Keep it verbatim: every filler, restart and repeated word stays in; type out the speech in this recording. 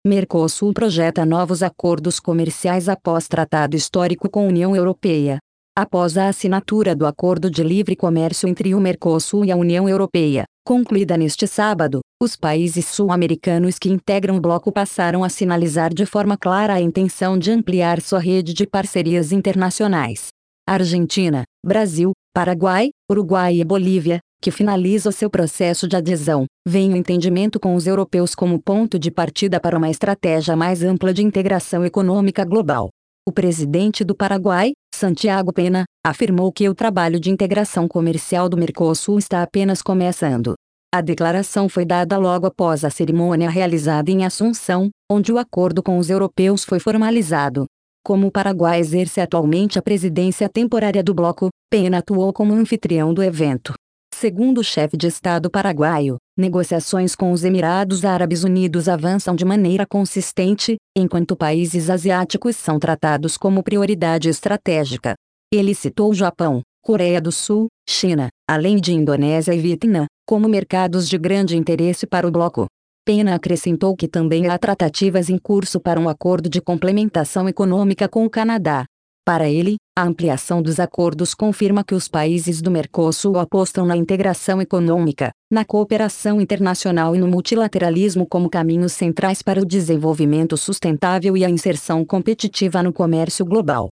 Mercosul projeta novos acordos comerciais após tratado histórico com a União Europeia. Após a assinatura do Acordo de Livre Comércio entre o Mercosul e a União Europeia, concluída neste sábado, os países sul-americanos que integram o bloco passaram a sinalizar de forma clara a intenção de ampliar sua rede de parcerias internacionais. Argentina, Brasil, Paraguai, Uruguai e Bolívia, que finaliza o seu processo de adesão, veem o entendimento com os europeus como ponto de partida para uma estratégia mais ampla de integração econômica global. O presidente do Paraguai, Santiago Pena, afirmou que o trabalho de integração comercial do Mercosul está apenas começando. A declaração foi dada logo após a cerimônia realizada em Assunção, onde o acordo com os europeus foi formalizado. Como o Paraguai exerce atualmente a presidência temporária do bloco, Pena atuou como anfitrião do evento. Segundo o chefe de Estado paraguaio, negociações com os Emirados Árabes Unidos avançam de maneira consistente, enquanto países asiáticos são tratados como prioridade estratégica. Ele citou o Japão, Coreia do Sul, China, além de Indonésia e Vietnã, como mercados de grande interesse para o bloco. Pena acrescentou que também há tratativas em curso para um acordo de complementação econômica com o Canadá. Para ele, a ampliação dos acordos confirma que os países do Mercosul apostam na integração econômica, na cooperação internacional e no multilateralismo como caminhos centrais para o desenvolvimento sustentável e a inserção competitiva no comércio global.